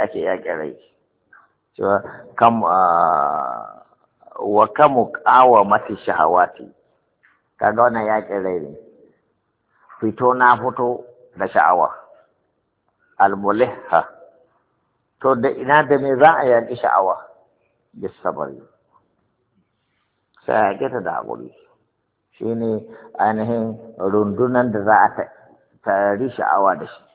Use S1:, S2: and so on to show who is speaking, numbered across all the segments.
S1: yadda ake yaƙin rai cewa kam wa kamu ƙawa mati shahawati kaga wannan yaƙin rai ne fito na fito da sha'awa almulihha to da ina da me za a yaƙi sha'awa bisabari sai a yaƙe ta da haƙuri shi ne ainihin rundunan da za a tari sha'awa da shi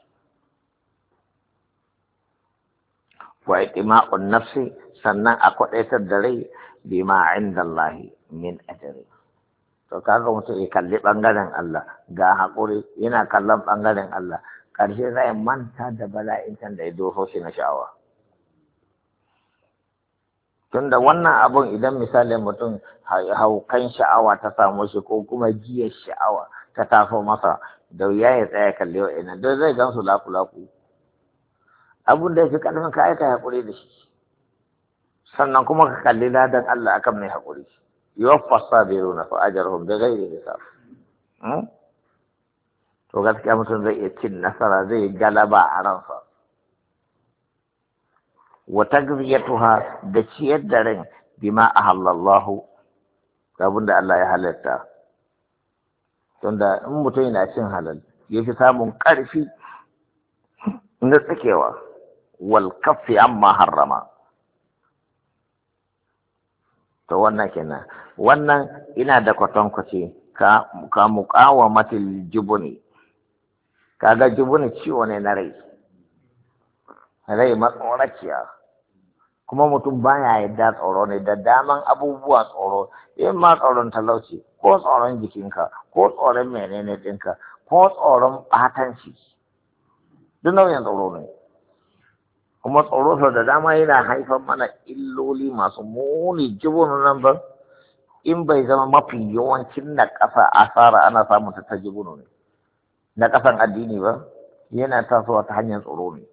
S1: wa itima'un nafsi sannan a kwaɗaitar da rai bima inda Allah min ajri to kaga mutum ya kalli ɓangaren Allah ga haƙuri yana kallon ɓangaren Allah ƙarshe zai manta da bala'in da ya doso shi na sha'awa tunda wannan abun idan misalin mutum haukan sha'awa ta samu shi ko kuma giyar sha'awa ta taso masa da wuya ya tsaya kalli wa'ina don zai gan su laku-laku abun da ya fi ƙarfin ka aika haƙuri da shi sannan kuma ka kalli ladan Allah akan mai haƙuri yuwaffas sabiruna fa ajruhum bighairi hisab to gaskiya mutum zai iya cin nasara zai galaba a ransa wa tagziyatuha da ciyar da ran bima ahallallahu abinda Allah ya halatta tunda in mutum yana cin halal yafi samun ƙarfi na tsakewa wal kaffi amma harrama to wannan kenan wannan ina da kwatankwace ka muqawamatil jubuni kaga jubuni ciwo ne na rai matsoraciya kuma mutum baya yadda tsoro ne da daman abubuwa tsoro in ma tsoron talauci ko tsoron jikinka ko tsoron menene ɗinka ko tsoron ɓatanci duk nau'in tsoro ne kuma tsoro sau da dama yana haifar mana illoli masu muni jibunan nan ba in bai zama mafi yawancin na ƙasa asara ana samun ta jibunu ne na ƙasan addini ba yana tasowa ta hanyar tsoro ne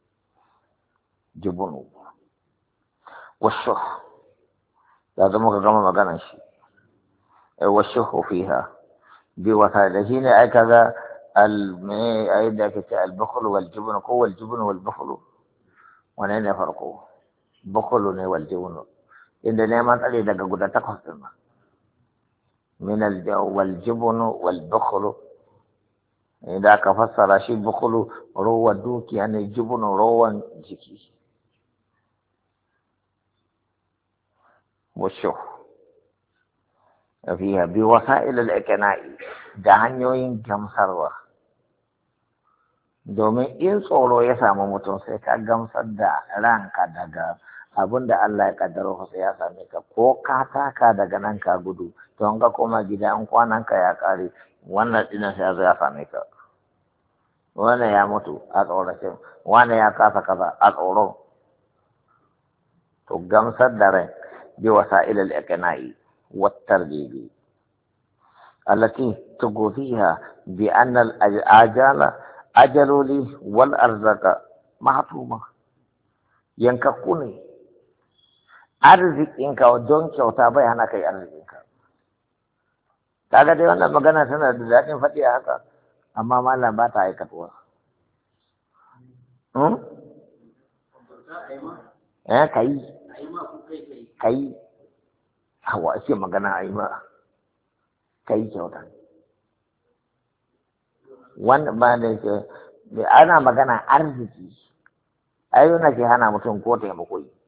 S1: jibunu wasu ya zama ka gama maganar shi wasu fiha bi wata da shi ne ai kaga ai da ake ce al-bukhul wal jibun ko wal jibun wal bukhul wane ne farko bukhul ne wal jibun inda neman tsare daga guda takwas din nan min wal jibun wal bukhul idan ka fassara shi bukhul ruwa dukiya ne jibun ruwan jiki والشح فيها بوسائل الإقناع da hanyoyin gamsarwa domin in tsoro ya samu mutum sai ka gamsar da ranka daga abin da Allah ya kaddaro sai ya same ka ko ka taka daga nan ka gudu don ka koma gida in kwananka ya kare wannan dinan sai ya same ka wannan ya mutu a tsoracin wannan ya kasa kaza a tsoro to gamsar da rai بوسائل الإقناع والترغيب التي تقضيها بأن الآجال أجل لي والأرزاق محتومة ينكقني أرزق إنك ودون كوتا بيانا كي أرزق إنك kaga dai wannan magana tana da daɗin faɗi a haka amma malam ba ta aikatuwa kai hawa ake magana a yi ma kai kyauta wanda ba da ke ana magana arziki ai yana ke hana mutum ko taimako yi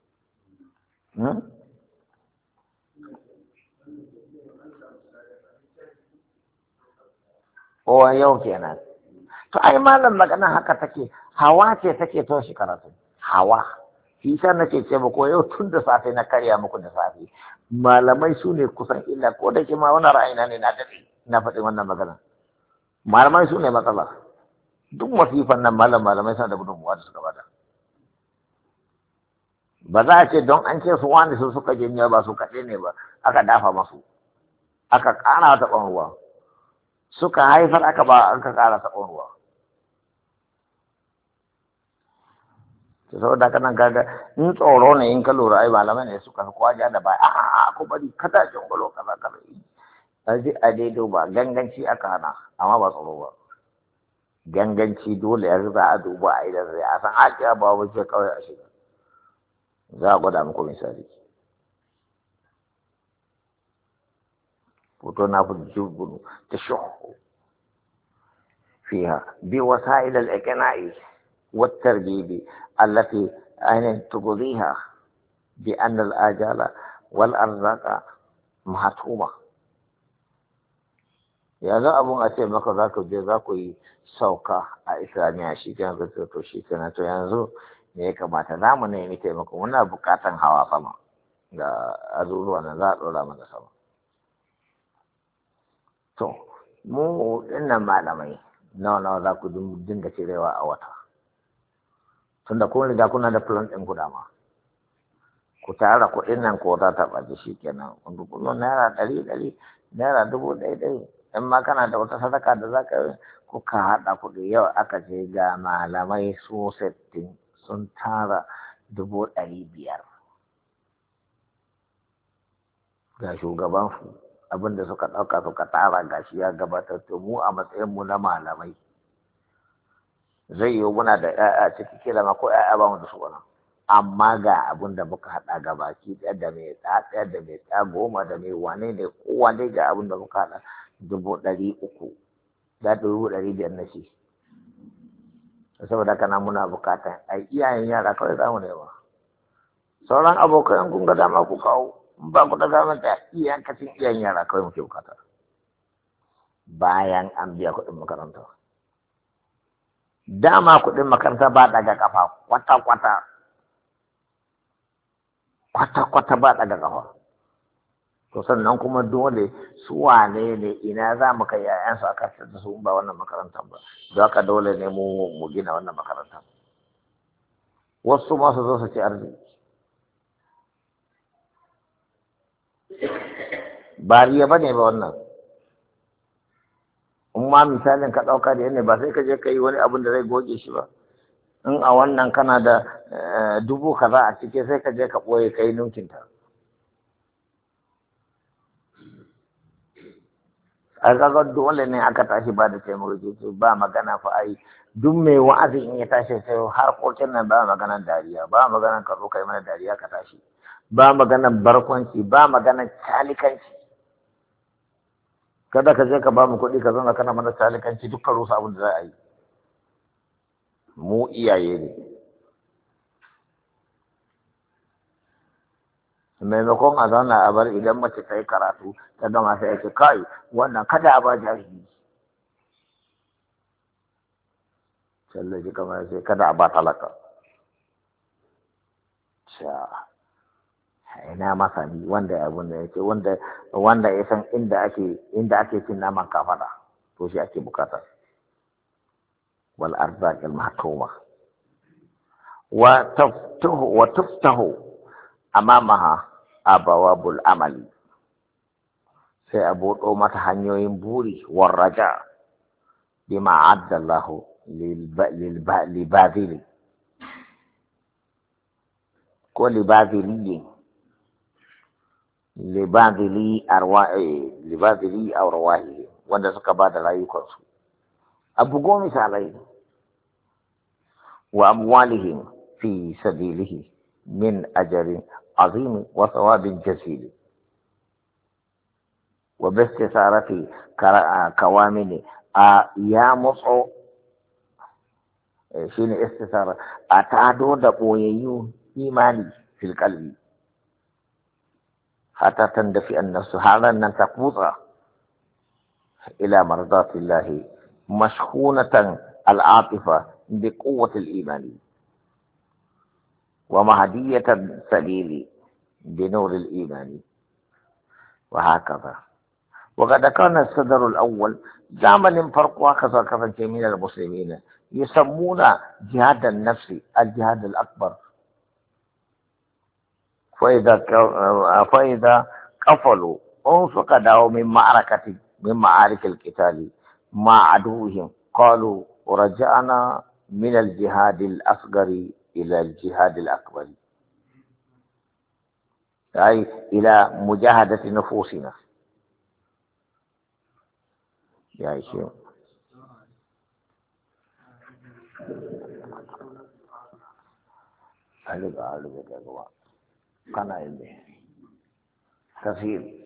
S1: o yau kenan to ai malam magana haka take hawa ce take to shi karatu hawa shi sa nake ce muku yau tun da safe na karya muku da safe malamai su ne kusan illa ko da ke ma wani ra'ayina ne na daɗe na faɗi wannan magana malamai su ne matsala duk masifan nan malamai suna da gudunmuwa da suka bada ba za a ce don an ce su wani su suka janya ba su kaɗai ne ba aka dafa masu aka ƙara ta ruwa suka haifar aka ƙara ta ruwa saboda haka nan kaga in tsoro ne in ka lura ai malamai ne suka kwaja da bai a ko bari kada jangolo kaza kaza aje a dai duba ganganci aka hana amma ba tsoro ba ganganci dole ya za a duba a idan zai a san ake ba wace kawai a shiga za a gwada muku misali hoto na fi jirgin ta shahu fiha bi wasa'il al-iqna'i wa at-targhib allati ayna tughdiha bi anna al-ajala wal arzaqa mahtuma. Yanzu abun a ce maka za ku je za ku yi sauka a islamiyya shi kenan ka to shi kenan to yanzu me ya kamata za mu nemi taimako muna bukatan hawa sama ga azuzuwa na za a ɗora mana sama. To mu dinnan malamai nawa za ku dinga cirewa a wata tunda kun riga kuna da plan ɗin ku dama ku tara kuɗin nan ko za ta ɓace shi kenan wanda kullum naira 100 naira 1000 in ma kana da wata sadaka da za ka kuka haɗa kuɗi yau aka ce ga malamai su 60 sun tara 500,000 ga shugabansu abinda suka ɗauka suka tara gashi ya gabatar to mu a matsayinmu na malamai zai yiwu muna da ƴaƴa ciki kila ma ko ƴaƴa ba mu da su wannan amma ga abin da muka haɗa ga baki ɗaya da mai ɗaya da mai ɗaya 10 da mai wane ne kowa dai ga abin da muka haɗa 300,000 da 500 na shi saboda haka nan muna bukatan ai iyayen yara kawai za mu nema sauran abokan kun ga dama ku kawo in ba ku da dama da iyakacin iyayen yara kawai muke bukata bayan an biya kuɗin makaranta dama kuɗin makaranta ba daga kafa kwata-kwata ba daga kafa to sannan kuma dole su wane ne ina za mu kai yayansu a kasar da su ba wannan makarantar ba don haka dole ne mu gina wannan makarantar wasu masu zo su ci arziki ba riya ba ne ba wannan in ma misalin ka ɗauka da yanne ba sai ka je ka yi wani abin da zai goge shi ba in a wannan kana da 1000 kaza a cike sai ka je ka ɓoye ka yi ninkinta a kaga dole ne aka tashi ba da taimako ba magana fa ai duk mai wa'azi in ya tashi sai harkokin nan ba maganan dariya ba maganan ka zo kai mana dariya ka tashi ba maganan barkwanci ba maganan calikanci kada ka je ka ba mu kuɗi ka zauna kana mana calikanci duk ka rusa abin da za a yi mu iyaye ne maimakon a zauna a bar idan mace ta yi karatu ta gama sai ya ce kai wannan kada a ba jahili sallaji kamar sai kada a ba talaka ina masani wanda abun da yake wanda ya san inda ake cin naman kafada to shi ake bukata wal arzaqil mahtuma wa tuftahu amamaha abawabul amali sai a buɗo mata hanyoyin buri war raja bima adda Allah libadili ko libadili arwahi wanda suka ba da rayukansu abu go misalai wa amwalihim fi sabilihi min ajarin azim wa thawabin jasil wa bistisarati kawamini ya mutso shine istisara a tado da boyayyu imani fil qalbi hatta tandafi an-nafs halan nan taqbuta ila mardati Allah mashhunatan al-atifa bi quwwati al-iman wa mahdiyatan sabili bi nur al-iman wa hakaza وقد كان الصدر الأول زمن فرق وكذا كفن من المسلمين يسمون جهاد النفس الجهاد الأكبر فإذا قفلوا أنفق داو من معارك القتال مع عدوهم قالوا ورجعنا من الجهاد الأصغر إلى الجهاد الأكبر أي إلى مجاهدة نفوسنا يا شيخ ألقى ألقى كذا كان عندي كثير